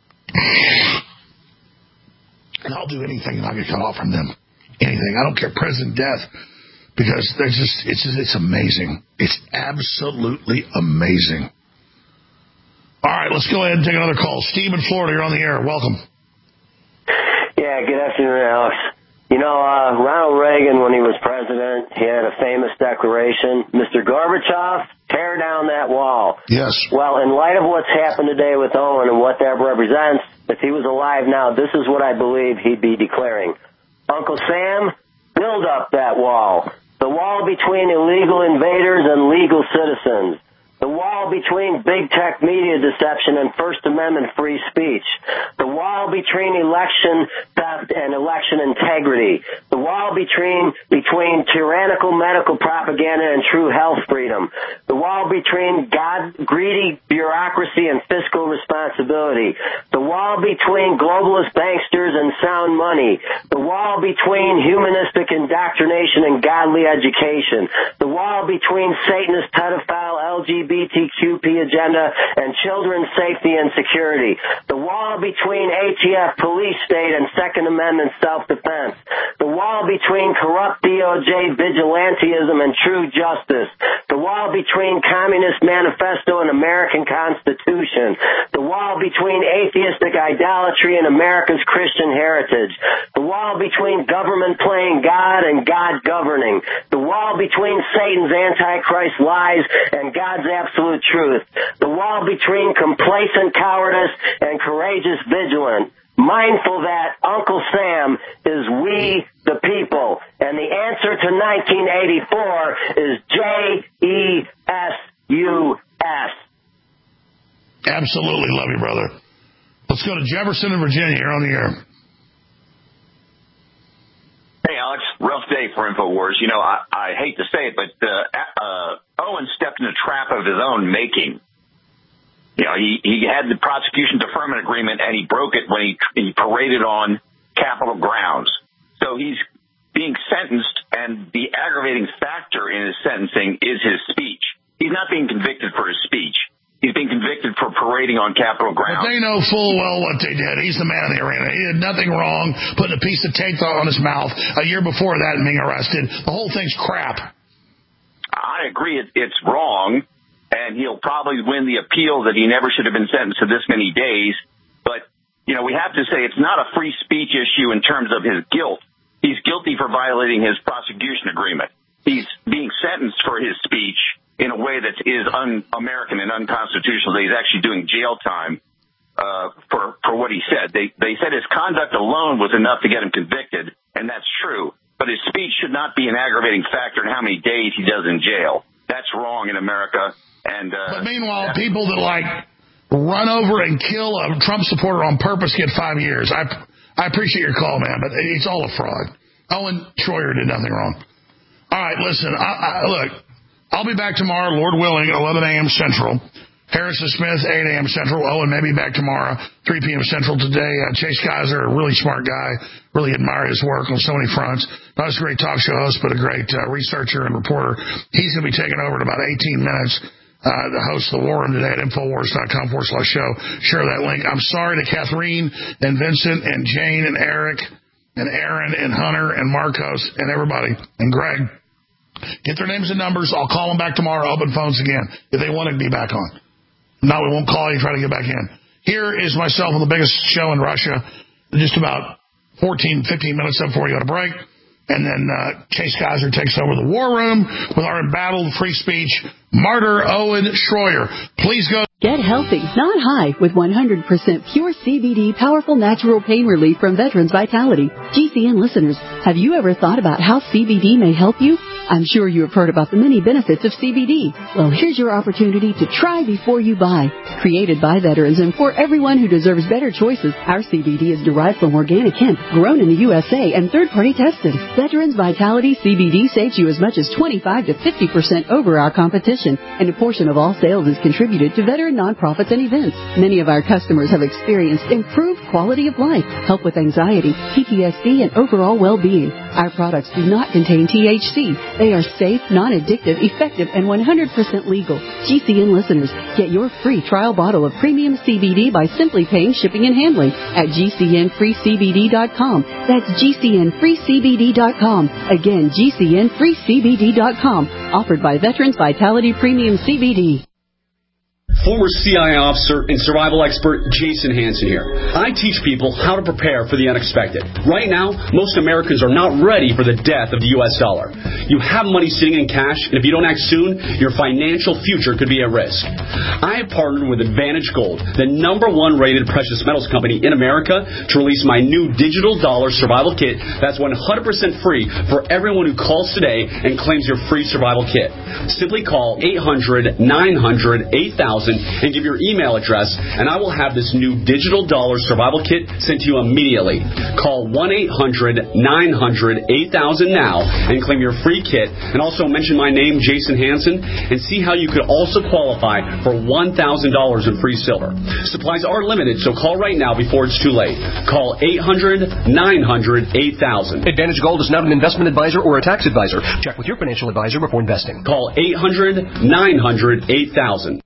And I'll do anything not get cut off from them. Anything. I don't care. Prison, death. Because it's amazing. It's absolutely amazing. All right, let's go ahead and take another call. Steve in Florida, you're on the air. Welcome. Yeah, good afternoon, Alex. Ronald Reagan, when he was president, he had a famous declaration, Mr. Gorbachev, tear down that wall. Yes. Well, in light of what's happened today with Owen and what that represents, if he was alive now, this is what I believe he'd be declaring. Uncle Sam, build up that wall. The wall between illegal invaders and legal citizens. The wall between big tech media deception and First Amendment free speech. The wall between election theft and election integrity. The wall between tyrannical medical propaganda and true health freedom. The wall between greedy bureaucracy and fiscal responsibility. The wall between globalist banksters and sound money. The wall between humanistic indoctrination and godly education. The wall between Satanist, pedophile, LGBTQP agenda and children's safety and security. The wall between ATF, police state, and Second Amendment self-defense. The wall between corrupt DOJ vigilantism and true justice. The wall between Communist Manifesto and American Constitution. The wall between atheistic idolatry and America's Christian heritage. The wall between government playing God and God governing. The wall between Satan's Antichrist lies and God's absolute truth. The wall between complacent cowardice and courageous vigilance. Mindful that Uncle Sam is we the people. And the answer to 1984 is JESUS. Absolutely. Love you, brother. Let's go to Jefferson in Virginia. You're on the air. Hey, Alex. Rough day for InfoWars. You know, I hate to say it, but Owen stepped in a trap of his own making. You know, he had the prosecution deferment agreement, and he broke it when he paraded on Capitol grounds. So he's being sentenced, and the aggravating factor in his sentencing is his speech. He's not being convicted for his speech. He's being convicted for parading on Capitol grounds. But they know full well what they did. He's the man in the arena. He did nothing wrong, putting a piece of tape on his mouth a year before that and being arrested. The whole thing's crap. I agree it's wrong, and he'll probably win the appeal that he never should have been sentenced to this many days. But, you know, we have to say it's not a free speech issue in terms of his guilt. He's guilty for violating his prosecution agreement. He's being sentenced for his speech in a way that is un-American and unconstitutional. He's actually doing jail time for what he said. They said his conduct alone was enough to get him convicted, and that's true. But his speech should not be an aggravating factor in how many days he does in jail. That's wrong in America. And but meanwhile, people that run over and kill a Trump supporter on purpose get 5 years. I appreciate your call, man, but it's all a fraud. Owen Schroyer did nothing wrong. All right, listen. Look. I'll be back tomorrow, Lord willing, 11 a.m. Central. Harrison Smith, 8 a.m. Central. Owen may be back tomorrow, 3 p.m. Central today. Chase Geiser, a really smart guy. Really admire his work on so many fronts. Not just a great talk show host, but a great researcher and reporter. He's going to be taking over in about 18 minutes. The host of the War Room today at Infowars.com/show. Share that link. I'm sorry to Catherine and Vincent and Jane and Eric and Aaron and Hunter and Marcos and everybody and Greg. Get their names and numbers. I'll call them back tomorrow. Open phones again if they want to be back on. No, we won't call you. Try to get back in. Here is myself on the biggest show in Russia. Just about 14, 15 minutes before we go to break. And then Chase Geiser takes over the War Room with our embattled free speech martyr, Owen Schroyer. Please go. Get healthy, not high, with 100% pure CBD powerful natural pain relief from Veterans Vitality. GCN listeners, have you ever thought about how CBD may help you? I'm sure you have heard about the many benefits of CBD. Well, here's your opportunity to try before you buy. Created by veterans and for everyone who deserves better choices, our CBD is derived from organic hemp, grown in the USA, and third-party tested. Veterans Vitality CBD saves you as much as 25 to 50% over our competition, and a portion of all sales is contributed to veteran nonprofits and events. Many of our customers have experienced improved quality of life, help with anxiety, PTSD, and overall well-being. Our products do not contain THC. They are safe, non-addictive, effective, and 100% legal. GCN listeners, get your free trial bottle of premium CBD by simply paying shipping and handling at GCNFreeCBD.com. That's GCNFreeCBD.com. Again, GCNFreeCBD.com. Offered by Veterans Vitality Premium CBD. Former CIA officer and survival expert Jason Hansen here. I teach people how to prepare for the unexpected. Right now, most Americans are not ready for the death of the U.S. dollar. you have money sitting in cash, and if you don't act soon, your financial future could be at risk. I have partnered with Advantage Gold, the #1 rated precious metals company in America, to release my new digital dollar survival kit that's 100% free for everyone who calls today and claims your free survival kit. Simply call 800-900-8000 and give your email address, and I will have this new digital dollar survival kit sent to you immediately. Call 1-800-900-8000 now and claim your free kit, and also mention my name, Jason Hansen, and see how you could also qualify for $1,000 in free silver. Supplies are limited, so call right now before it's too late. Call 800-900-8000. Advantage Gold is not an investment advisor or a tax advisor. Check with your financial advisor before investing. Call 800-900-8000.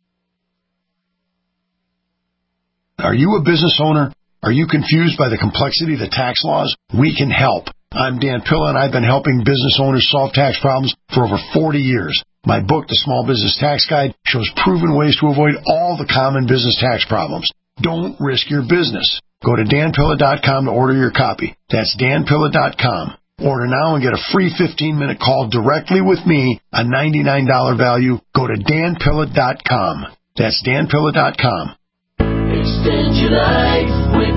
Are you a business owner? Are you confused by the complexity of the tax laws? We can help. I'm Dan Pilla, and I've been helping business owners solve tax problems for over 40 years. My book, The Small Business Tax Guide, shows proven ways to avoid all the common business tax problems. Don't risk your business. Go to danpilla.com to order your copy. That's danpilla.com. Order now and get a free 15-minute call directly with me, a $99 value. Go to danpilla.com. That's danpilla.com. Extend your life with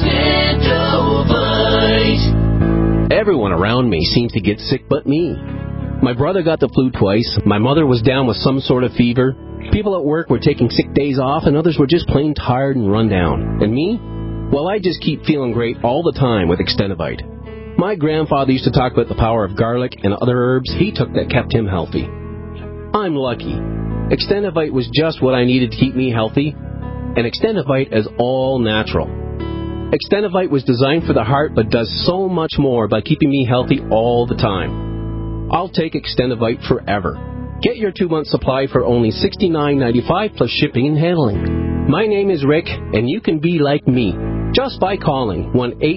Extendovite. Everyone around me seems to get sick but me. My brother got the flu twice. My mother was down with some sort of fever. People at work were taking sick days off, and others were just plain tired and run down. And me? Well, I just keep feeling great all the time with Extendovite. My grandfather used to talk about the power of garlic and other herbs he took that kept him healthy. I'm lucky. Extendovite was just what I needed to keep me healthy. And Extendovite is all natural. Extendovite was designed for the heart but does so much more by keeping me healthy all the time. I'll take Extendovite forever. Get your 2-month supply for only $69.95 plus shipping and handling. My name is Rick, and you can be like me just by calling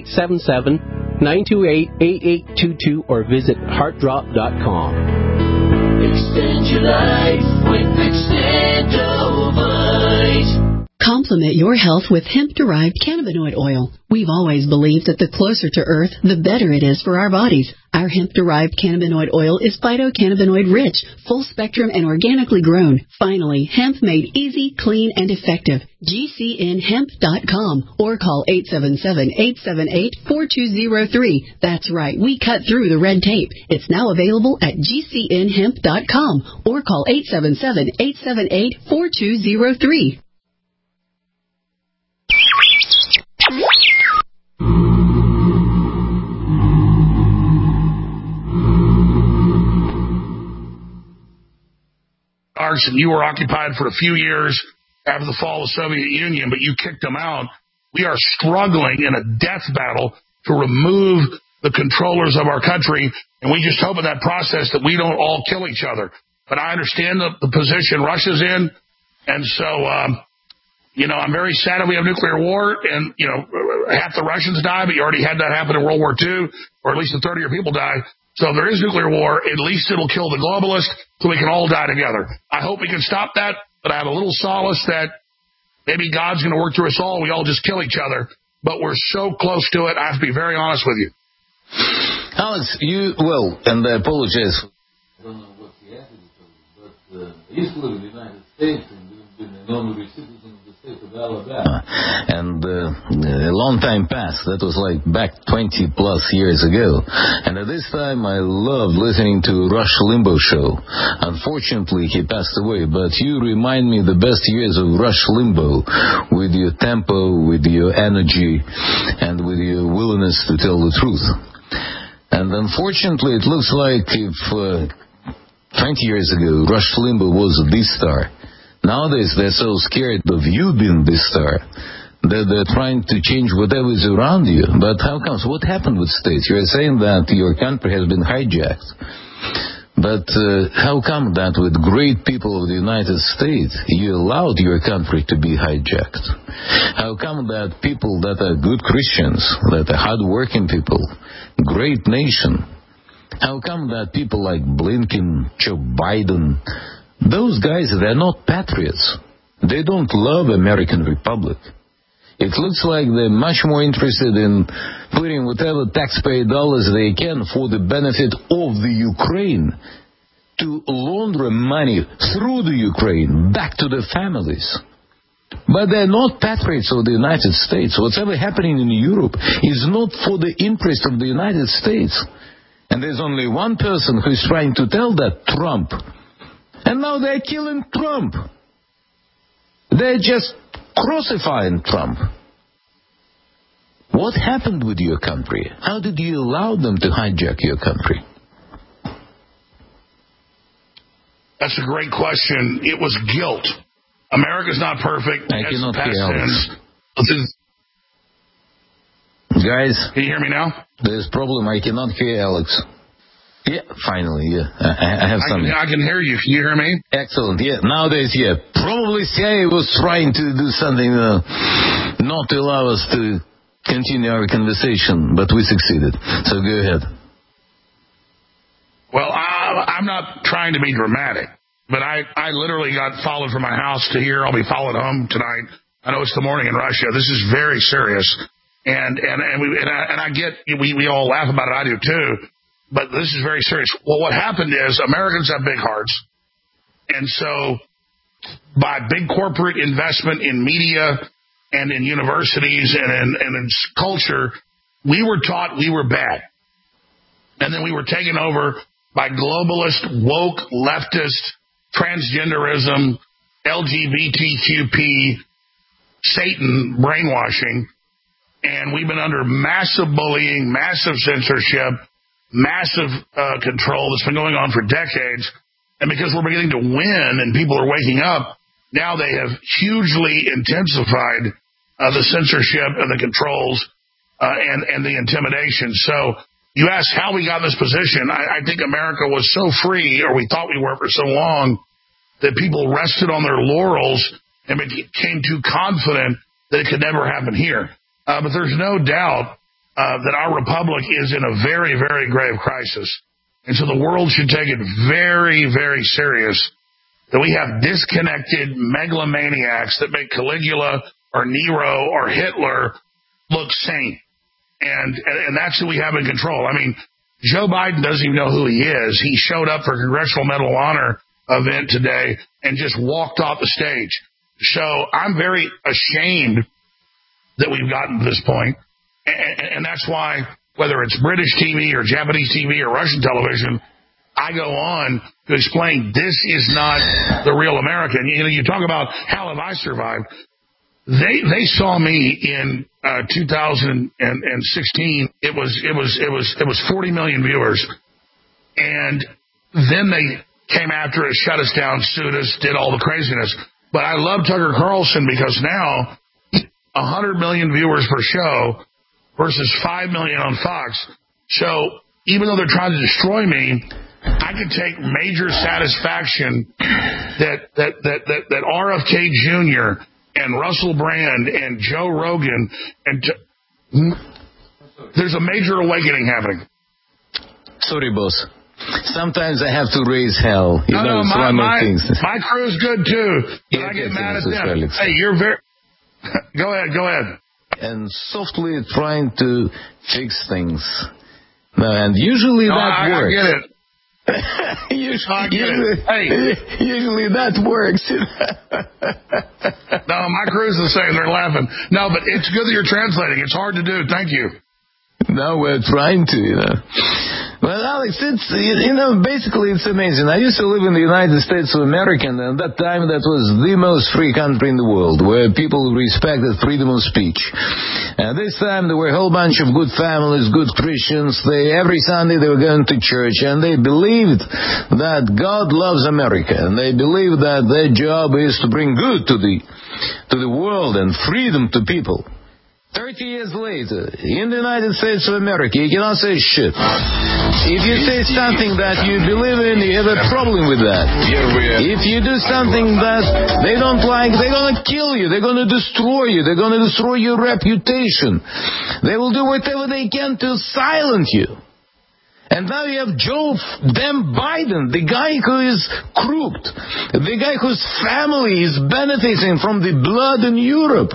1-877-928-8822 or visit heartdrop.com. Extend your life with Extendovite. Complement your health with hemp-derived cannabinoid oil. We've always believed that the closer to Earth, the better it is for our bodies. Our hemp-derived cannabinoid oil is phytocannabinoid-rich, full-spectrum, and organically grown. Finally, hemp made easy, clean, and effective. GCNhemp.com or call 877-878-4203. That's right, we cut through the red tape. It's now available at GCNhemp.com or call 877-878-4203. And you were occupied for a few years after the fall of the Soviet Union, but you kicked them out. We are struggling in a death battle to remove the controllers of our country, and we just hope in that process that we don't all kill each other. But I understand the position Russia's in, and so, I'm very sad that we have nuclear war, and, half the Russians die, but you already had that happen in World War II, or at least a third of your people die. So if there is nuclear war, at least it'll kill the globalists so we can all die together. I hope we can stop that, but I have a little solace that maybe God's going to work through us all. We all just kill each other, but we're so close to it. I have to be very honest with you. Alex, and I apologize. I don't know what the attitude is, but I used to live in the United States and been an honorary citizen of the state of Alabama. And a long time passed. That was like back 20 plus years ago. And at this time, I loved listening to Rush Limbaugh show. Unfortunately, he passed away, but you remind me the best years of Rush Limbaugh with your tempo, with your energy, and with your willingness to tell the truth. And unfortunately, it looks like if 20 years ago, Rush Limbaugh was the star, nowadays they're so scared of you being the star that they're trying to change whatever is around you. But how comes? What happened with states? You're saying that your country has been hijacked. But how come that with great people of the United States, you allowed your country to be hijacked? How come that people that are good Christians, that are hard-working people, great nation, how come that people like Blinken, Joe Biden, those guys, they're not patriots. They don't love American Republic. It looks like they're much more interested in putting whatever taxpayer dollars they can for the benefit of the Ukraine to launder money through the Ukraine back to the families. But they're not patriots of the United States. Whatever happening in Europe is not for the interest of the United States. And there's only one person who is trying to tell that, Trump. And now they're killing Trump. They're just crucifying Trump. What happened with your country? How did you allow them to hijack your country? That's a great question. It was guilt. America's not perfect. I cannot hear Alex. Guys. Can you hear me now? There's a problem. I cannot hear Alex. Yeah, finally, yeah. I have something. I can hear you. Can you hear me? Excellent, yeah. Nowadays, yeah. Probably CIA was trying to do something not to allow us to continue our conversation, but we succeeded. So go ahead. Well, I'm not trying to be dramatic, but I literally got followed from my house to here. I'll be followed home tonight. I know it's the morning in Russia. This is very serious. And I get, we all laugh about it. I do too. But this is very serious. Well, what happened is Americans have big hearts. And so by big corporate investment in media and in universities and in culture, we were taught we were bad. And then we were taken over by globalist, woke, leftist, transgenderism, LGBTQP, Satan brainwashing. And we've been under massive bullying, massive censorship, massive control that's been going on for decades. And because we're beginning to win and people are waking up, now they have hugely intensified the censorship and the controls and the intimidation. So you ask how we got in this position. I think America was so free, or we thought we were for so long, that people rested on their laurels and became too confident that it could never happen here. But there's no doubt that our republic is in a very, very grave crisis. And so the world should take it very, very serious that we have disconnected megalomaniacs that make Caligula or Nero or Hitler look sane. And that's who we have in control. I mean, Joe Biden doesn't even know who he is. He showed up for a Congressional Medal of Honor event today and just walked off the stage. So I'm very ashamed that we've gotten to this point. And that's why, whether it's British TV or Japanese TV or Russian television, I go on to explain this is not the real America. And, you talk about how have I survived. They saw me in 2016. It was 40 million viewers, and then they came after us, shut us down, sued us, did all the craziness. But I love Tucker Carlson because now 100 million viewers per show versus 5 million on Fox. So even though they're trying to destroy me, I can take major satisfaction that RFK Jr. and Russell Brand and Joe Rogan there's a major awakening happening. Sorry, boss. Sometimes I have to raise hell. My crew's good too. But I get mad at them. Hey, you're very. Go ahead. And softly trying to fix things. And usually that works. I get it. Usually that works. No, my crew's the same. They're laughing. No, but it's good that you're translating. It's hard to do. Thank you. No, we're trying to, Well, Alex, it's, basically it's amazing. I used to live in the United States of America, and at that time that was the most free country in the world, where people respected freedom of speech. And this time there were a whole bunch of good families, good Christians. Every Sunday they were going to church, and they believed that God loves America, and they believed that their job is to bring good to the world and freedom to people. 30 years later, in the United States of America, you cannot say shit. If you say something that you believe in, you have a problem with that. If you do something that they don't like, they're going to kill you. They're going to destroy you. They're going to destroy your reputation. They will do whatever they can to silence you. And now you have Joe damn Biden, the guy who is crooked, the guy whose family is benefiting from the blood in Europe.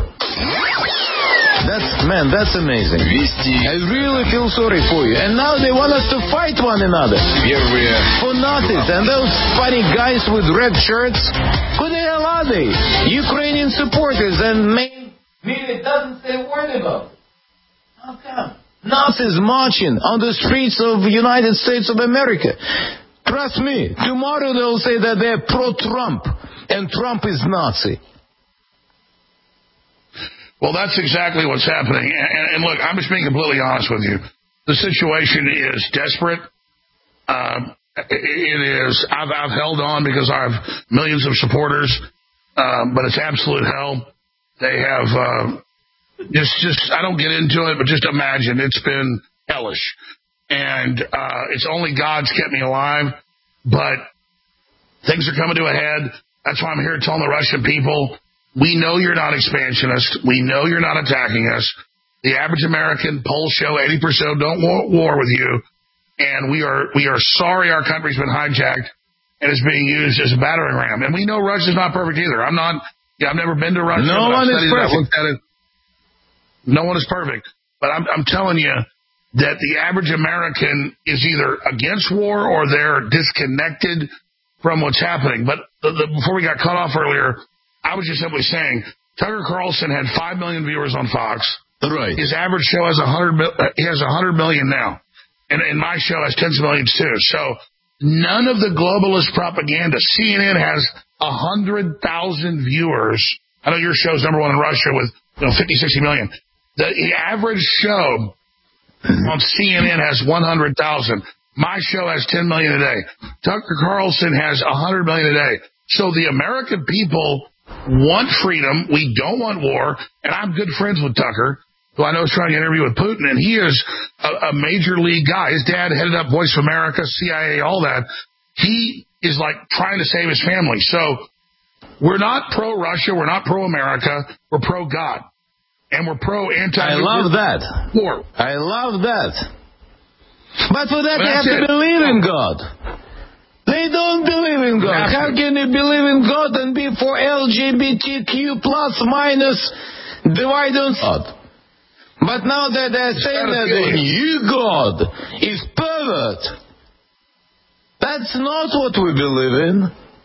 That's amazing. I really feel sorry for you. And now they want us to fight one another. For nothing. And those funny guys with red shirts, who the hell are they? Ukrainian supporters, and media doesn't say a word about it. How come? Nazis marching on the streets of the United States of America. Trust me, tomorrow they'll say that they're pro-Trump, and Trump is Nazi. Well, that's exactly what's happening. And look, I'm just being completely honest with you. The situation is desperate. It is. I've held on because I have millions of supporters, but it's absolute hell. They have... Just I don't get into it, but just imagine it's been hellish, and it's only God's kept me alive. But things are coming to a head. That's why I'm here telling the Russian people: we know you're not expansionist. We know you're not attacking us. The average American polls show 80% don't want war with you, and we are sorry our country's been hijacked and is being used as a battering ram. And we know Russia's not perfect either. I've never been to Russia. No one is perfect. I looked at it. No one is perfect, but I'm telling you that the average American is either against war or they're disconnected from what's happening. But before we got cut off earlier, I was just simply saying Tucker Carlson had 5 million viewers on Fox. Right. His average show has 100 million now, and my show has tens of millions too. So none of the globalist propaganda. CNN has 100,000 viewers. I know your show's number one in Russia with 50, 60 million. The average show on CNN has 100,000. My show has 10 million a day. Tucker Carlson has 100 million a day. So the American people want freedom. We don't want war. And I'm good friends with Tucker, who I know is trying to interview with Putin. And he is a major league guy. His dad headed up Voice of America, CIA, all that. He is like trying to save his family. So we're not pro-Russia. We're not pro-America. We're pro-God. And we're pro-anti-war. I love that. I love that. But for that, they have to believe in God. They don't believe in God. How can you believe in God and be for LGBTQ plus minus divide and God? But now that they're saying that the new God is pervert, that's not what we believe in.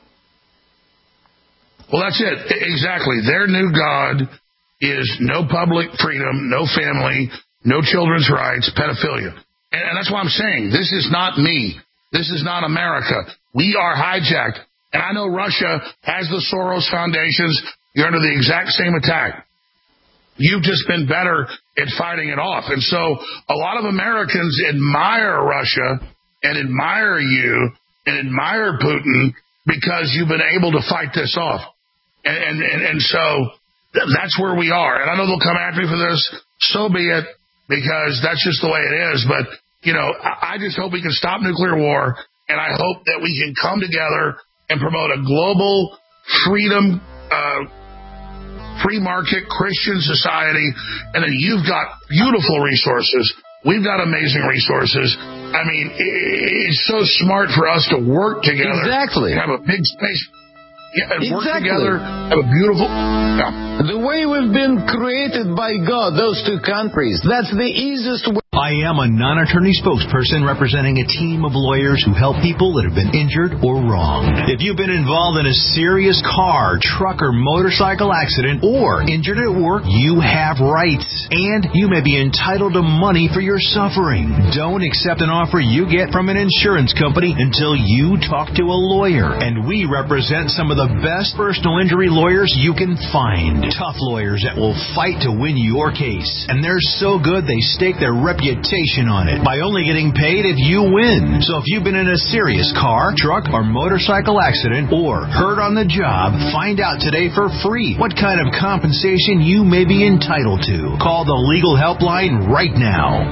Well, that's it. Exactly. Their new God is no public freedom, no family, no children's rights, pedophilia. And that's why I'm saying this is not me. This is not America. We are hijacked. And I know Russia has the Soros foundations. You're under the exact same attack. You've just been better at fighting it off. And so a lot of Americans admire Russia and admire you and admire Putin because you've been able to fight this off. And so that's where we are. And I know they'll come after me for this. So be it, because that's just the way it is. But, I just hope we can stop nuclear war, and I hope that we can come together and promote a global freedom, free market Christian society. And then you've got beautiful resources. We've got amazing resources. I mean, it's so smart for us to work together. Exactly. Have a big space. Yeah, and work together, have a beautiful... Yeah. The way we've been created by God, those two countries, that's the easiest way. I am a non-attorney spokesperson representing a team of lawyers who help people that have been injured or wronged. If you've been involved in a serious car, truck, or motorcycle accident, or injured at work, you have rights, and you may be entitled to money for your suffering. Don't accept an offer you get from an insurance company until you talk to a lawyer, and we represent some of the best personal injury lawyers you can find. Tough lawyers that will fight to win your case, and they're so good they stake their reputation on it by only getting paid if you win. So if you've been in a serious car, truck, or motorcycle accident, or hurt on the job, find out today for free what kind of compensation you may be entitled to. Call the legal helpline right now.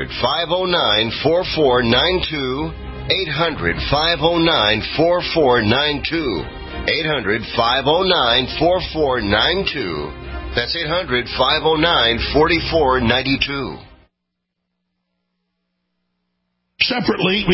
800-509-4492. 800-509-4492. 800-509-4492. That's 800-509-4492. separately.